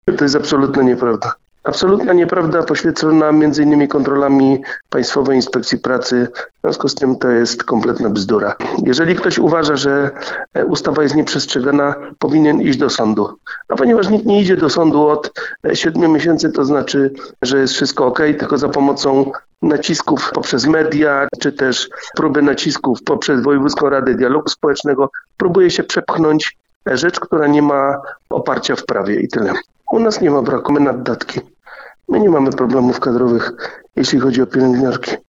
To jest absolutna nieprawda. Absolutna nieprawda, poświęcona m.in. kontrolami Państwowej Inspekcji Pracy. W związku z tym to jest kompletna bzdura. Jeżeli ktoś uważa, że ustawa jest nieprzestrzegana, powinien iść do sądu. A ponieważ nikt nie idzie do sądu od 7 miesięcy, to znaczy, że jest wszystko ok, tylko za pomocą nacisków poprzez media, czy też próby nacisków poprzez Wojewódzką Radę Dialogu Społecznego próbuje się przepchnąć rzecz, która nie ma oparcia w prawie i tyle. U nas nie ma braku, my naddatki. My nie mamy problemów kadrowych, jeśli chodzi o pielęgniarki.